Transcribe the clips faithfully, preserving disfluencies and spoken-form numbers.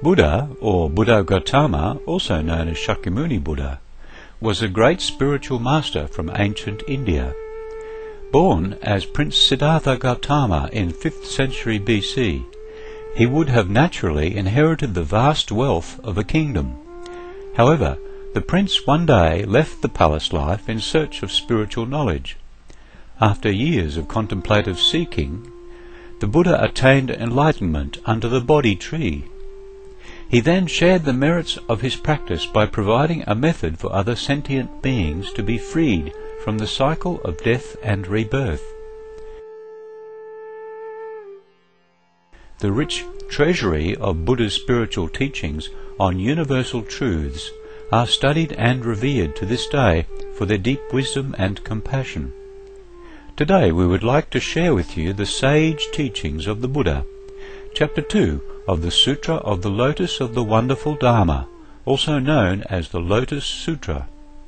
Buddha, or Buddha Gautama, also known as Shakyamuni Buddha, was a great spiritual master from ancient India. Born as Prince Siddhartha Gautama in fifth century B C, he would have naturally inherited the vast wealth of a kingdom. However, the prince one day left the palace life in search of spiritual knowledge. After years of contemplative seeking, the Buddha attained enlightenment under the Bodhi tree. He then shared the merits of his practice by providing a method for other sentient beings to be freed from the cycle of death and rebirth. The rich treasury of Buddha's spiritual teachings on universal truths are studied and revered to this day for their deep wisdom and compassion. Today we would like to share with you the sage teachings of the Buddha, Chapter two of the Sutra of the Lotus of the Wonderful Dharma, also known as the Lotus Sutra.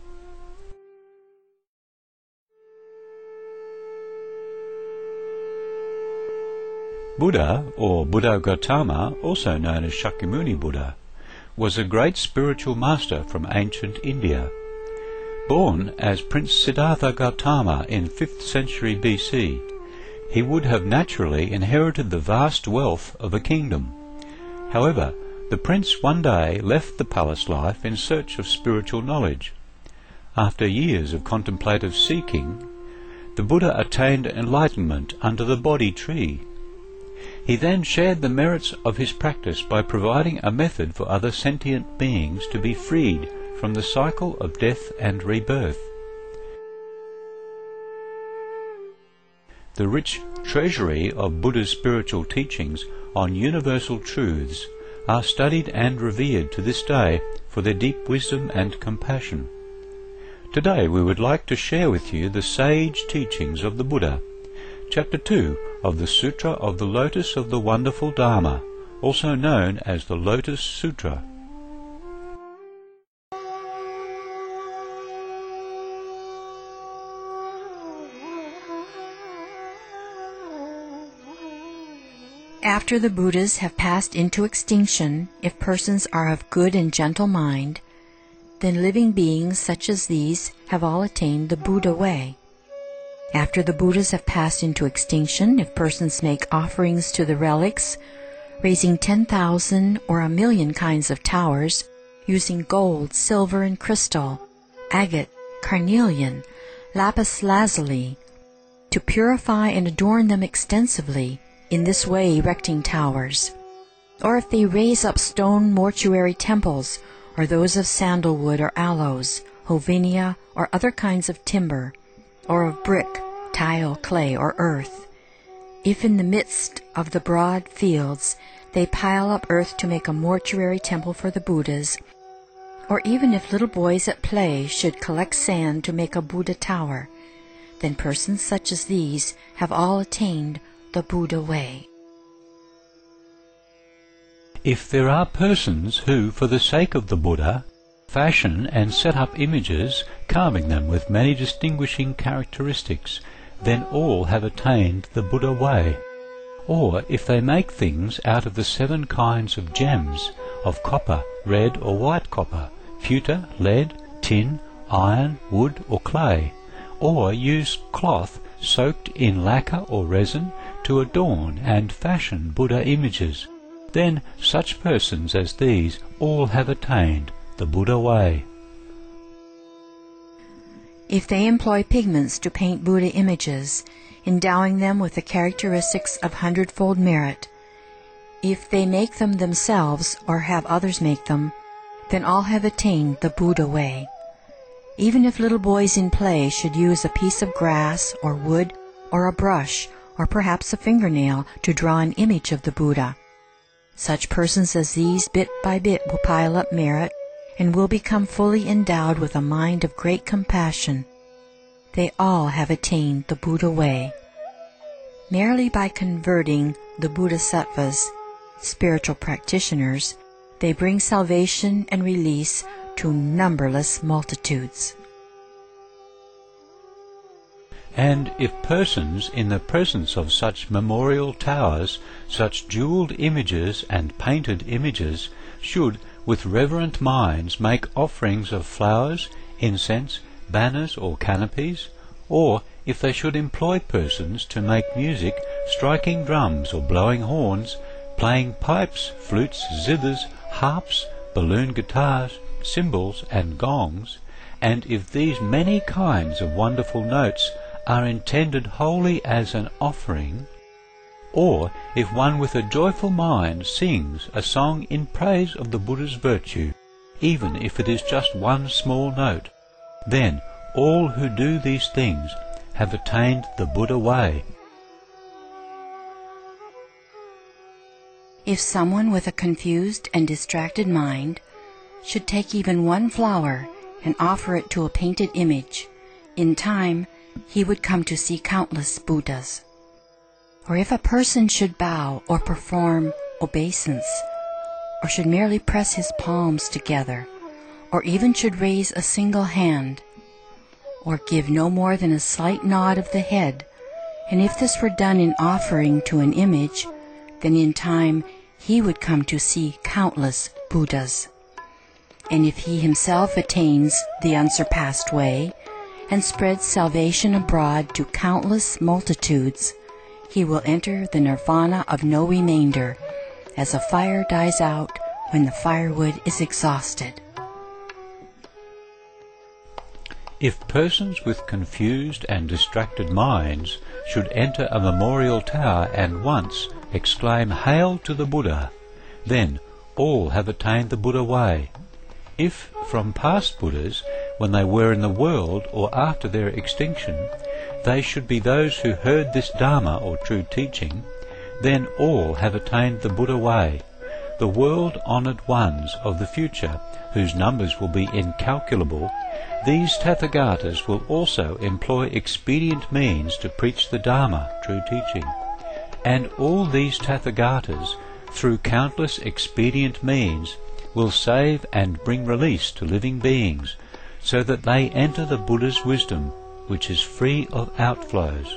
Buddha, or Buddha Gautama, also known as Shakyamuni Buddha, was a great spiritual master from ancient India. Born as Prince Siddhartha Gautama in fifth century B C, he would have naturally inherited the vast wealth of a kingdom. However, the prince one day left the palace life in search of spiritual knowledge. After years of contemplative seeking, the Buddha attained enlightenment under the Bodhi tree. He then shared the merits of his practice by providing a method for other sentient beings to be freed from the cycle of death and rebirth. The rich treasury of Buddha's spiritual teachings on universal truths are studied and revered to this day for their deep wisdom and compassion. Today we would like to share with you the sage teachings of the Buddha, Chapter two of the Sutra of the Lotus of the Wonderful Dharma, also known as the Lotus Sutra. After the Buddhas have passed into extinction, if persons are of good and gentle mind, then living beings such as these have all attained the Buddha way. After the Buddhas have passed into extinction, if persons make offerings to the relics, raising ten thousand or a million kinds of towers, using gold, silver, and crystal, agate, carnelian, lapis lazuli, to purify and adorn them extensively, in this way erecting towers, or if they raise up stone mortuary temples, or those of sandalwood or aloes, hovinia, or other kinds of timber, or of brick, tile, clay, or earth, if in the midst of the broad fields they pile up earth to make a mortuary temple for the Buddhas, or even if little boys at play should collect sand to make a Buddha tower, then persons such as these have all attained the Buddha way. If there are persons who, for the sake of the Buddha, fashion and set up images, carving them with many distinguishing characteristics, then all have attained the Buddha way. Or if they make things out of the seven kinds of gems, of copper, red or white copper, pewter, lead, tin, iron, wood or clay, or use cloth soaked in lacquer or resin to adorn and fashion Buddha images, then such persons as these all have attained the Buddha way. If they employ pigments to paint Buddha images, endowing them with the characteristics of hundredfold merit, if they make them themselves or have others make them, then all have attained the Buddha way. Even if little boys in play should use a piece of grass or wood or a brush or perhaps a fingernail to draw an image of the Buddha, such persons as these bit by bit will pile up merit and will become fully endowed with a mind of great compassion. They all have attained the Buddha way. Merely by converting the Bodhisattvas, spiritual practitioners, they bring salvation and release to numberless multitudes. And if persons, in the presence of such memorial towers, such jewelled images and painted images, should with reverent minds make offerings of flowers, incense, banners or canopies, or if they should employ persons to make music, striking drums or blowing horns, playing pipes, flutes, zithers, harps, balloon guitars, cymbals and gongs, and if these many kinds of wonderful notes are intended wholly as an offering, or if one with a joyful mind sings a song in praise of the Buddha's virtue, even if it is just one small note, then all who do these things have attained the Buddha way. If someone with a confused and distracted mind should take even one flower and offer it to a painted image, in time he would come to see countless Buddhas. Or if a person should bow or perform obeisance, or should merely press his palms together, or even should raise a single hand, or give no more than a slight nod of the head, and if this were done in offering to an image, then in time he would come to see countless Buddhas. And if he himself attains the unsurpassed way, and spreads salvation abroad to countless multitudes, he will enter the nirvana of no remainder, as a fire dies out when the firewood is exhausted. If persons with confused and distracted minds should enter a memorial tower and once exclaim, "Hail to the Buddha," then all have attained the Buddha way. If from past Buddhas, when they were in the world or after their extinction, they should be those who heard this Dharma or true teaching, then all have attained the Buddha way. The world-honoured ones of the future, whose numbers will be incalculable, these Tathagatas will also employ expedient means to preach the Dharma, true teaching. And all these Tathagatas, through countless expedient means, will save and bring release to living beings, so that they enter the Buddha's wisdom, which is free of outflows.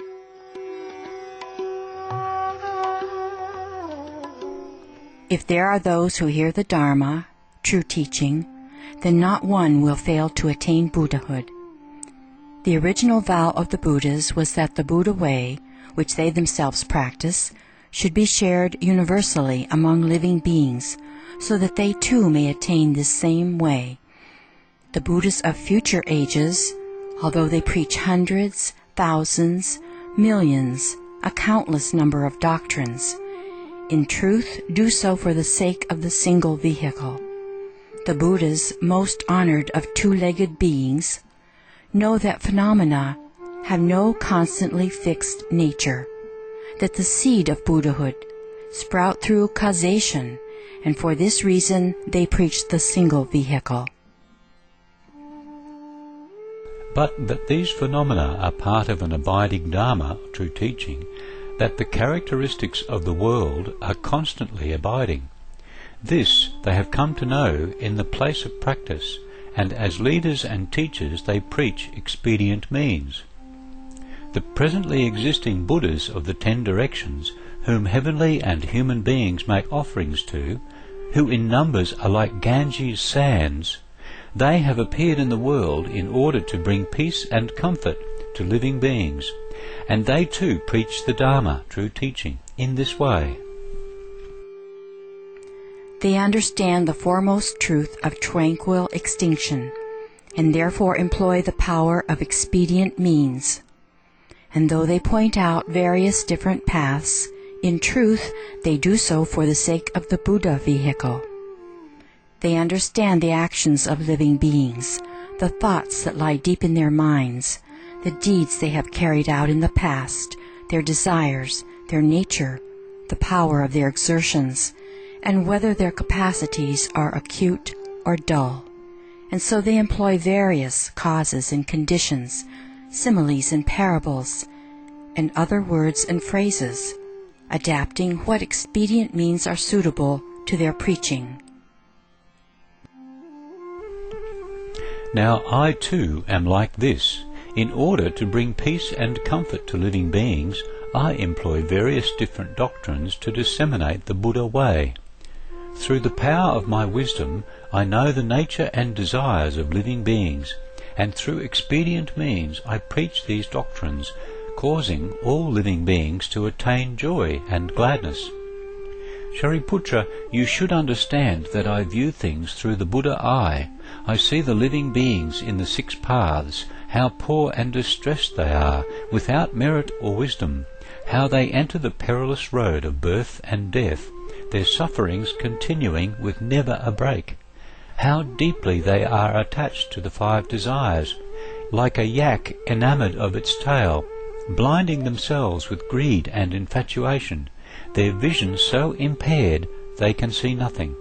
If there are those who hear the Dharma, true teaching, then not one will fail to attain Buddhahood. The original vow of the Buddhas was that the Buddha way, which they themselves practice, should be shared universally among living beings, so that they too may attain this same way. The Buddhas of future ages, although they preach hundreds, thousands, millions, a countless number of doctrines, in truth do so for the sake of the single vehicle. The Buddhas, most honored of two-legged beings, know that phenomena have no constantly fixed nature, that the seed of Buddhahood sprout through causation, and for this reason they preach the single vehicle. But that these phenomena are part of an abiding Dharma, true teaching, that the characteristics of the world are constantly abiding. This they have come to know in the place of practice, and as leaders and teachers they preach expedient means. The presently existing Buddhas of the ten directions, whom heavenly and human beings make offerings to, who in numbers are like Ganges sands, they have appeared in the world in order to bring peace and comfort to living beings, and they too preach the Dharma, true teaching, in this way. They understand the foremost truth of tranquil extinction, and therefore employ the power of expedient means. And though they point out various different paths, in truth they do so for the sake of the Buddha vehicle. They understand the actions of living beings, the thoughts that lie deep in their minds, the deeds they have carried out in the past, their desires, their nature, the power of their exertions, and whether their capacities are acute or dull. And so they employ various causes and conditions, similes and parables, and other words and phrases, adapting what expedient means are suitable to their preaching. Now I too am like this. In order to bring peace and comfort to living beings, I employ various different doctrines to disseminate the Buddha way. Through the power of my wisdom I know the nature and desires of living beings, and through expedient means I preach these doctrines, causing all living beings to attain joy and gladness. Shariputra, you should understand that I view things through the Buddha eye. I see the living beings in the six paths, how poor and distressed they are, without merit or wisdom, how they enter the perilous road of birth and death, their sufferings continuing with never a break. How deeply they are attached to the five desires, like a yak enamoured of its tail, blinding themselves with greed and infatuation, their vision so impaired they can see nothing.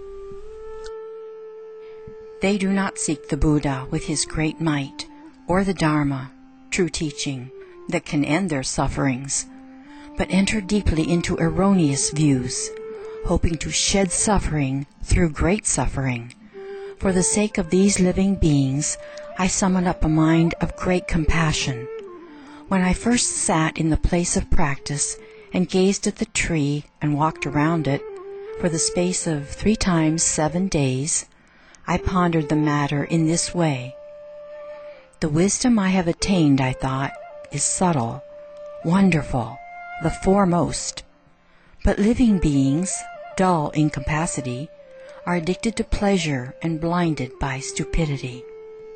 They do not seek the Buddha with his great might, or the Dharma, true teaching, that can end their sufferings, but enter deeply into erroneous views, hoping to shed suffering through great suffering. For the sake of these living beings, I summon up a mind of great compassion. When I first sat in the place of practice and gazed at the tree and walked around it for the space of three times seven days, I pondered the matter in this way. The wisdom I have attained, I thought, is subtle, wonderful, the foremost. But living beings, dull in capacity, are addicted to pleasure and blinded by stupidity.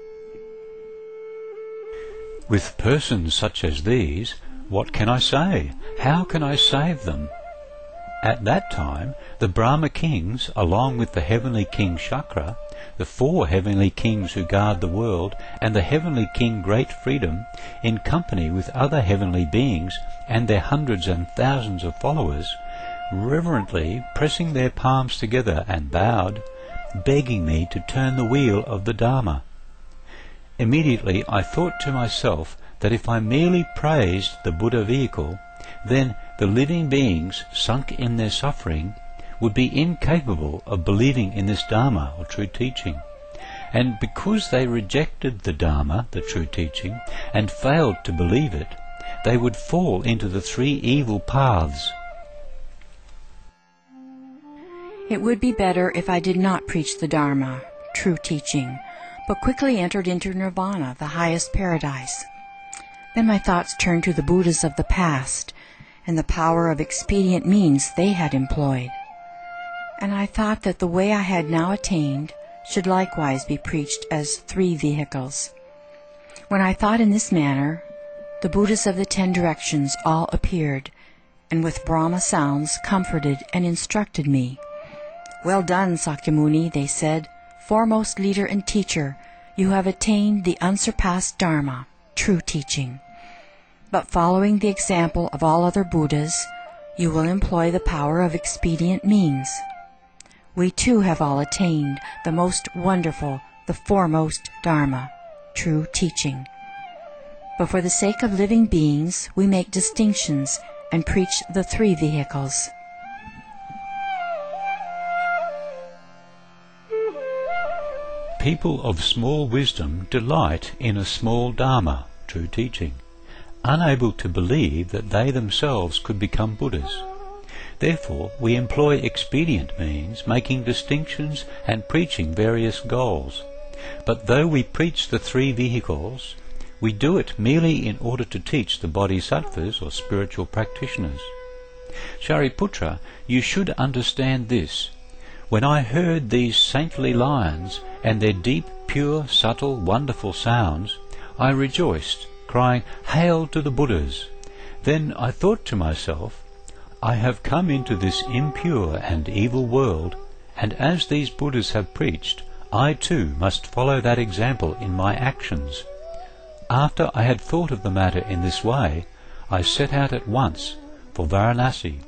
With persons such as these, what can I say? How can I save them? At that time, the Brahma kings, along with the heavenly king Shakra, the four heavenly kings who guard the world, and the heavenly king Great Freedom, in company with other heavenly beings and their hundreds and thousands of followers, reverently pressing their palms together and bowed, begging me to turn the wheel of the Dharma. Immediately I thought to myself that if I merely praised the Buddha vehicle, then the living beings, sunk in their suffering, would be incapable of believing in this Dharma, or true teaching. And because they rejected the Dharma, the true teaching, and failed to believe it, they would fall into the three evil paths. It would be better if I did not preach the Dharma, true teaching, but quickly entered into nirvana, the highest paradise. Then my thoughts turned to the Buddhas of the past, and the power of expedient means they had employed. And I thought that the way I had now attained should likewise be preached as three vehicles. When I thought in this manner, the Buddhas of the ten directions all appeared, and with Brahma sounds comforted and instructed me. "Well done, Sakyamuni," they said, "foremost leader and teacher, you have attained the unsurpassed Dharma, true teaching. But following the example of all other Buddhas, you will employ the power of expedient means. We too have all attained the most wonderful, the foremost Dharma, true teaching. But for the sake of living beings, we make distinctions and preach the three vehicles." People of small wisdom delight in a small Dharma, true teaching, unable to believe that they themselves could become Buddhas. Therefore we employ expedient means, making distinctions and preaching various goals. But though we preach the three vehicles, we do it merely in order to teach the bodhisattvas or spiritual practitioners. Shariputra, you should understand this. When I heard these saintly lines and their deep, pure, subtle, wonderful sounds, I rejoiced, crying, "Hail to the Buddhas!" Then I thought to myself, I have come into this impure and evil world, and as these Buddhas have preached, I too must follow that example in my actions. After I had thought of the matter in this way, I set out at once for Varanasi.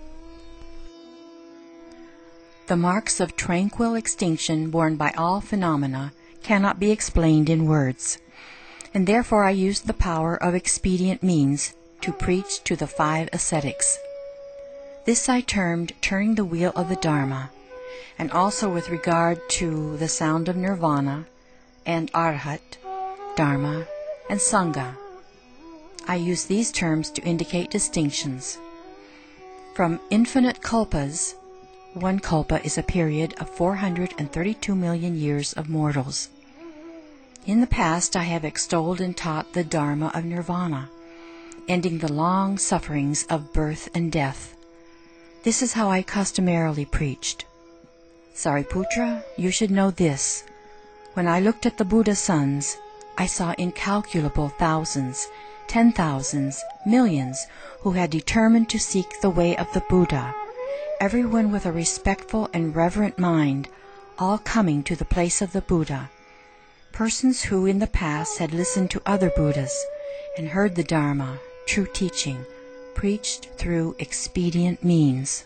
The marks of tranquil extinction borne by all phenomena cannot be explained in words, and therefore I used the power of expedient means to preach to the five ascetics. This I termed turning the wheel of the Dharma, and also with regard to the sound of nirvana and arhat, Dharma, and Sangha. I use these terms to indicate distinctions. From infinite kalpas, One kalpa is a period of four hundred thirty-two million years of mortals. In the past I have extolled and taught the Dharma of Nirvana, ending the long sufferings of birth and death. This is how I customarily preached. Sariputra, you should know this. When I looked at the Buddha sons, I saw incalculable thousands, ten thousands, millions, who had determined to seek the way of the Buddha, everyone with a respectful and reverent mind, all coming to the place of the Buddha. Persons who in the past had listened to other Buddhas and heard the Dharma, true teaching, preached through expedient means.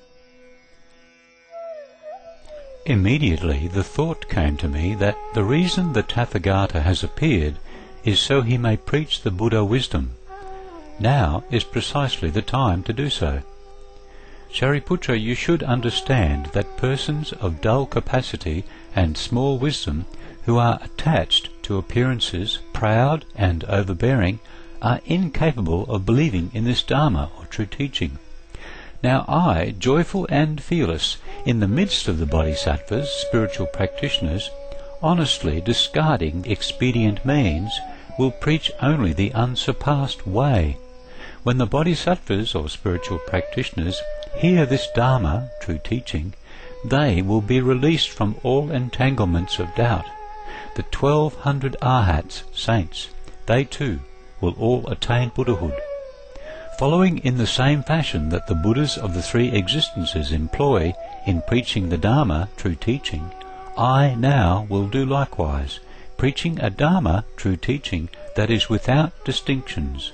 Immediately the thought came to me that the reason the Tathagata has appeared is so he may preach the Buddha wisdom. Now is precisely the time to do so. Shariputra, you should understand that persons of dull capacity and small wisdom who are attached to appearances, proud and overbearing, are incapable of believing in this Dharma or true teaching. Now I, joyful and fearless, in the midst of the bodhisattvas, spiritual practitioners, honestly discarding expedient means, will preach only the unsurpassed way. When the bodhisattvas or spiritual practitioners hear this Dharma, true teaching, they will be released from all entanglements of doubt. The twelve hundred arhats, saints, they too will all attain Buddhahood. Following in the same fashion that the Buddhas of the three existences employ in preaching the Dharma, true teaching, I now will do likewise, preaching a Dharma, true teaching, that is without distinctions.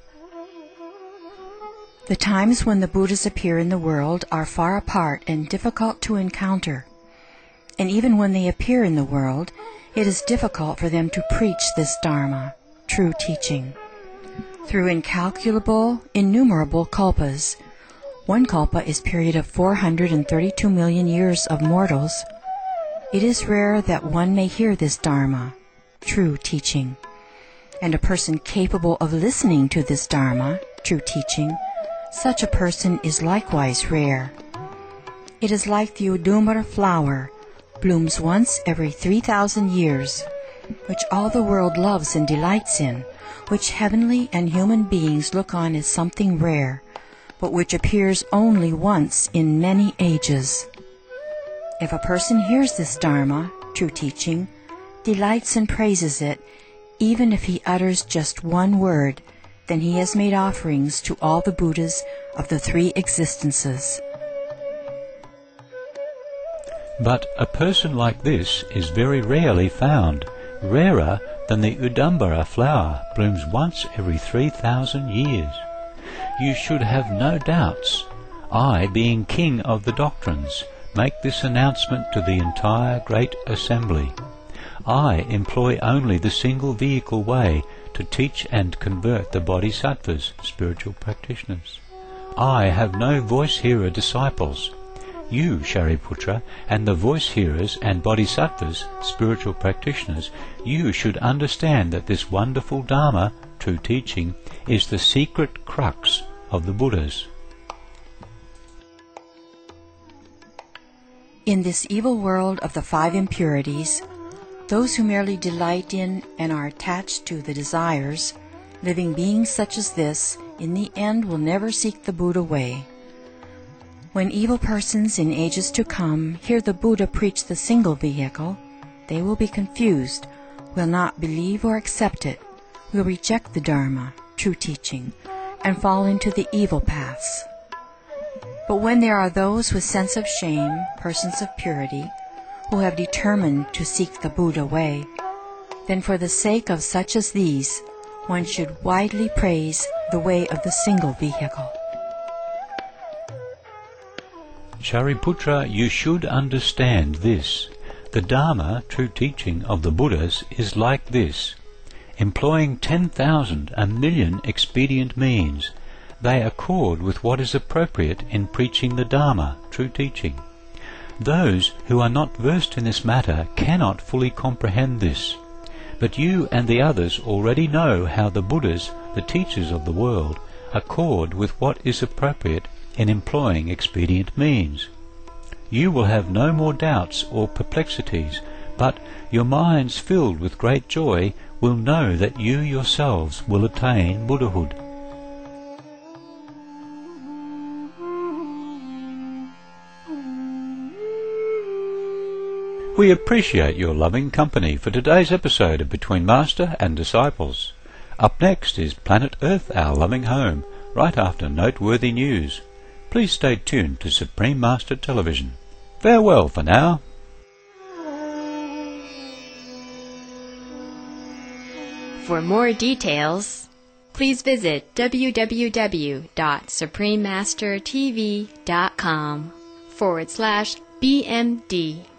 The times when the Buddhas appear in the world are far apart and difficult to encounter. And even when they appear in the world, it is difficult for them to preach this Dharma, true teaching. Through incalculable, innumerable kalpas, one kalpa is period of four hundred thirty-two million years of mortals, it is rare that one may hear this Dharma, true teaching. And a person capable of listening to this Dharma, true teaching, such a person is likewise rare. It is like the Udumara flower, blooms once every three thousand years, which all the world loves and delights in, which heavenly and human beings look on as something rare, but which appears only once in many ages. If a person hears this Dharma, true teaching, delights and praises it, even if he utters just one word, then he has made offerings to all the Buddhas of the three existences. But a person like this is very rarely found, rarer than the Udambara flower blooms once every three thousand years. You should have no doubts. I, being king of the doctrines, make this announcement to the entire great assembly. I employ only the single vehicle way to teach and convert the bodhisattvas, spiritual practitioners. I have no voice-hearer disciples. You, Shariputra, and the voice-hearers and bodhisattvas, spiritual practitioners, you should understand that this wonderful Dharma, true teaching, is the secret crux of the Buddhas. In this evil world of the five impurities, those who merely delight in and are attached to the desires, living beings such as this, in the end will never seek the Buddha way. When evil persons in ages to come hear the Buddha preach the single vehicle, they will be confused, will not believe or accept it, will reject the Dharma, true teaching, and fall into the evil paths. But when there are those with sense of shame, persons of purity, who have determined to seek the Buddha way, then for the sake of such as these, one should widely praise the way of the single vehicle. Shariputra, you should understand this. The Dharma, true teaching of the Buddhas, is like this. Employing ten thousand, a million expedient means, they accord with what is appropriate in preaching the Dharma, true teaching. Those who are not versed in this matter cannot fully comprehend this. But you and the others already know how the Buddhas, the teachers of the world, accord with what is appropriate in employing expedient means. you will have no more doubts or perplexities, but your minds filled with great joy will know that you yourselves will attain Buddhahood. We appreciate your loving company for today's episode of Between Master and Disciples. Up next is Planet Earth, Our Loving Home, right after noteworthy news. Please stay tuned to Supreme Master Television. Farewell for now. For more details, please visit w w w dot supreme master t v dot com forward slash B M D.